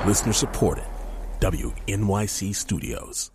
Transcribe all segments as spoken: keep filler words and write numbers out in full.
Listener supported. W N Y C Studios.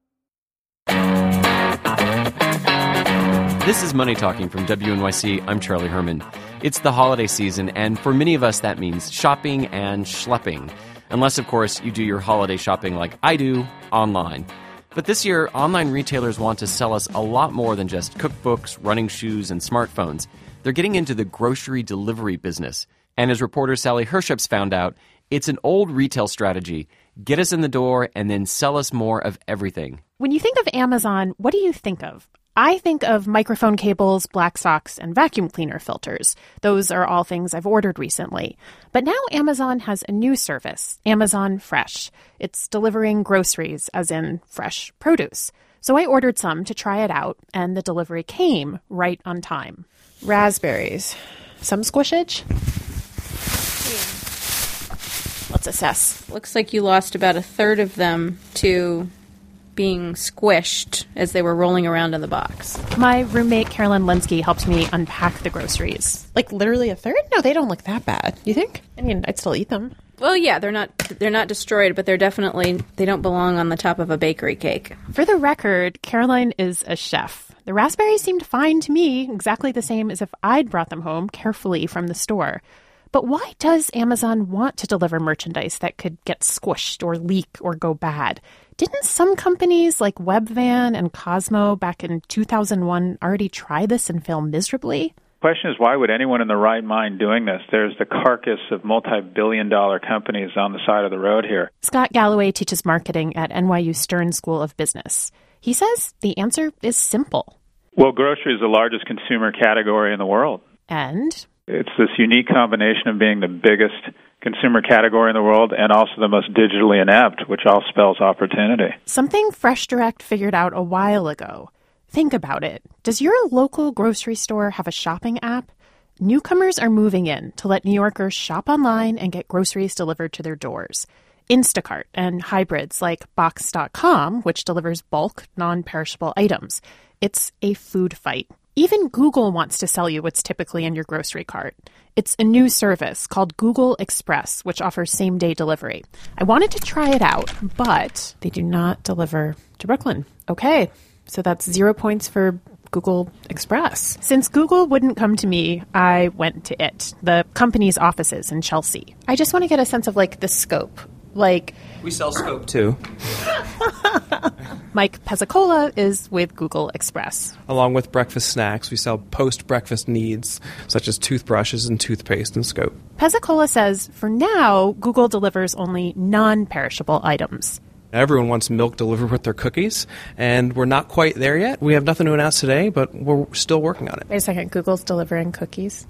This is Money Talking from W N Y C. I'm Charlie Herman. It's the holiday season, and for many of us, that means shopping and schlepping. Unless, of course, you do your holiday shopping like I do, online. But this year, online retailers want to sell us a lot more than just cookbooks, running shoes, and smartphones. They're getting into the grocery delivery business. And as reporter Sally Herships found out, it's an old retail strategy. Get us in the door and then sell us more of everything. When you think of Amazon, what do you think of? I think of microphone cables, black socks, and vacuum cleaner filters. Those are all things I've ordered recently. But now Amazon has a new service, Amazon Fresh. It's delivering groceries, as in fresh produce. So I ordered some to try it out, and the delivery came right on time. Raspberries. Some squishage? Let's assess. Looks like you lost about a third of them to being squished as they were rolling around in the box. My roommate, Carolyn Linsky, helped me unpack the groceries. Like literally a third? No, they don't look that bad. You think? I mean, I'd still eat them. Well, yeah, they're not they're not destroyed, but they're definitely, they don't belong on the top of a bakery cake. For the record, Caroline is a chef. The raspberries seemed fine to me, exactly the same as if I'd brought them home carefully from the store. But why does Amazon want to deliver merchandise that could get squished or leak or go bad? Didn't some companies like Webvan and Cosmo back in two thousand one already try this and fail miserably? The question is, why would anyone in their right mind doing this? There's the carcass of multi-billion dollar companies on the side of the road here. Scott Galloway teaches marketing at N Y U Stern School of Business. He says the answer is simple. Well, grocery is the largest consumer category in the world. And? It's this unique combination of being the biggest consumer category in the world and also the most digitally inept, which all spells opportunity. Something Fresh Direct figured out a while ago. Think about it. Does your local grocery store have a shopping app? Newcomers are moving in to let New Yorkers shop online and get groceries delivered to their doors. Instacart and hybrids like Box dot com, which delivers bulk, non-perishable items. It's a food fight. Even Google wants to sell you what's typically in your grocery cart. It's a new service called Google Express, which offers same-day delivery. I wanted to try it out, but they do not deliver to Brooklyn. Okay, so that's zero points for Google Express. Since Google wouldn't come to me, I went to it, the company's offices in Chelsea. I just want to get a sense of, like, the scope. Like, we sell scope, too. Mike Pezzicola is with Google Express. Along with breakfast snacks, we sell post-breakfast needs, such as toothbrushes and toothpaste and scope. Pezzicola says, for now, Google delivers only non-perishable items. Everyone wants milk delivered with their cookies, and we're not quite there yet. We have nothing to announce today, but we're still working on it. Wait a second, Google's delivering cookies?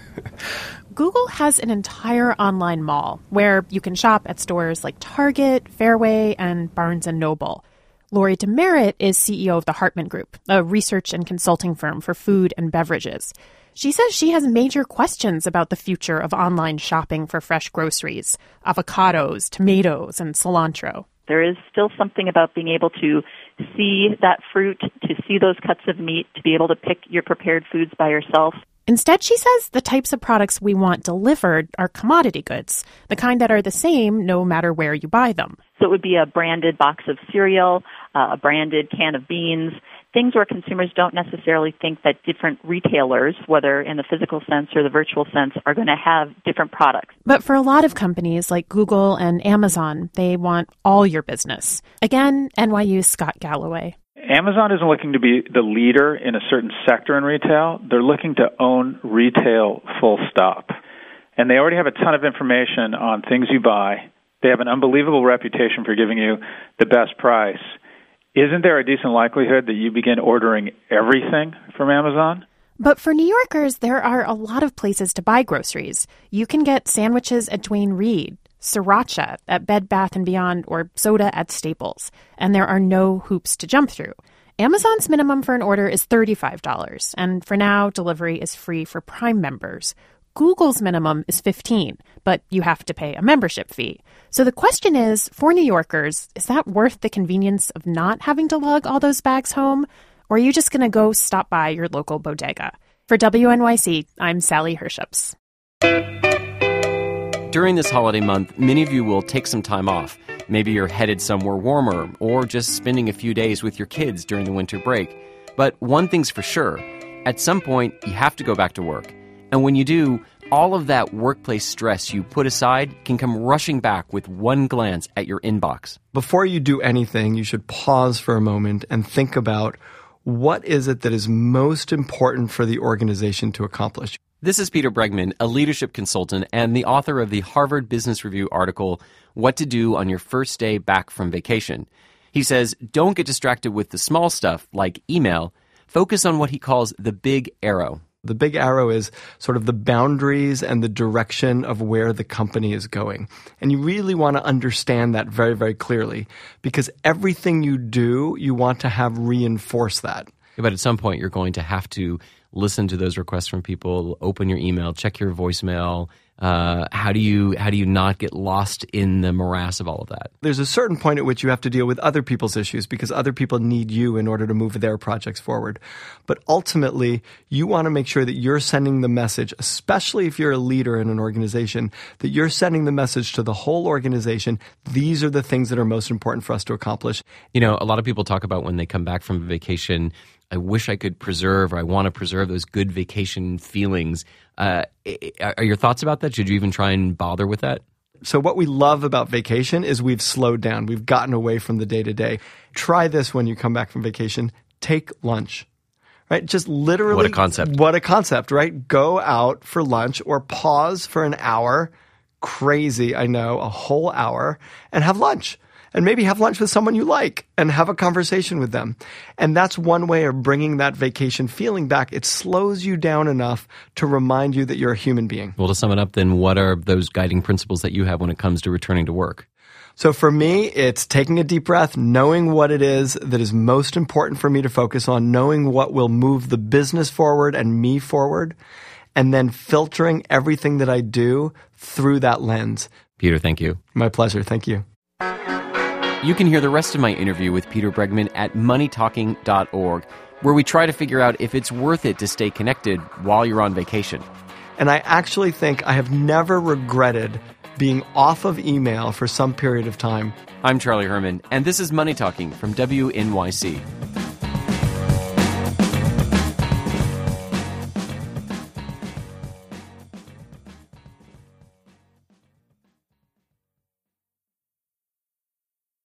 Google has an entire online mall where you can shop at stores like Target, Fairway, and Barnes and Noble. Lori Demerit is C E O of the Hartman Group, a research and consulting firm for food and beverages. She says she has major questions about the future of online shopping for fresh groceries, avocados, tomatoes, and cilantro. There is still something about being able to see that fruit, to see those cuts of meat, to be able to pick your prepared foods by yourself. Instead, she says the types of products we want delivered are commodity goods, the kind that are the same no matter where you buy them. So it would be a branded box of cereal, uh, a branded can of beans, things where consumers don't necessarily think that different retailers, whether in the physical sense or the virtual sense, are going to have different products. But for a lot of companies like Google and Amazon, they want all your business. Again, N Y U's Scott Galloway. Amazon isn't looking to be the leader in a certain sector in retail. They're looking to own retail full stop. And they already have a ton of information on things you buy. They have an unbelievable reputation for giving you the best price. Isn't there a decent likelihood that you begin ordering everything from Amazon? But for New Yorkers, there are a lot of places to buy groceries. You can get sandwiches at Duane Reade, sriracha at Bed Bath and Beyond, or soda at Staples. And there are no hoops to jump through. Amazon's minimum for an order is thirty-five dollars, and for now, delivery is free for Prime members. Google's minimum is fifteen dollars, but you have to pay a membership fee. So the question is, for New Yorkers, is that worth the convenience of not having to lug all those bags home? Or are you just going to go stop by your local bodega? For W N Y C, I'm Sally Herships. during this holiday month, many of you will take some time off. Maybe you're headed somewhere warmer or just spending a few days with your kids during the winter break. But one thing's for sure, at some point, you have to go back to work. And when you do, all of that workplace stress you put aside can come rushing back with one glance at your inbox. Before you do anything, you should pause for a moment and think about what is it that is most important for the organization to accomplish. This is Peter Bregman, a leadership consultant and the author of the Harvard Business Review article, What to Do on Your First Day Back from Vacation. He says, don't get distracted with the small stuff like email. Focus on what he calls the big arrow. The big arrow is sort of the boundaries and the direction of where the company is going. And you really want to understand that very, very clearly because everything you do, you want to have reinforce that. But at some point, you're going to have to listen to those requests from people, open your email, check your voicemail. Uh, how do you how do you not get lost in the morass of all of that? There's a certain point at which you have to deal with other people's issues because other people need you in order to move their projects forward. But ultimately, you want to make sure that you're sending the message, especially if you're a leader in an organization, that you're sending the message to the whole organization. These are the things that are most important for us to accomplish. You know, a lot of people talk about when they come back from vacation, I wish I could preserve, or I want to preserve those good vacation feelings. Uh, are your thoughts about that? Should you even try and bother with that? So what we love about vacation is we've slowed down. We've gotten away from the day-to-day. Try this when you come back from vacation. Take lunch. Right? Just literally. What a concept. What a concept, right? Go out for lunch or pause for an hour. Crazy, I know, a whole hour, and have lunch. And maybe have lunch with someone you like and have a conversation with them. And that's one way of bringing that vacation feeling back. It slows you down enough to remind you that you're a human being. Well, to sum it up, then, what are those guiding principles that you have when it comes to returning to work? So for me, it's taking a deep breath, knowing what it is that is most important for me to focus on, knowing what will move the business forward and me forward, and then filtering everything that I do through that lens. Peter, thank you. My pleasure. Thank you. You can hear the rest of my interview with Peter Bregman at money talking dot org, where we try to figure out if it's worth it to stay connected while you're on vacation. And I actually think I have never regretted being off of email for some period of time. I'm Charlie Herman, and this is Money Talking from W N Y C.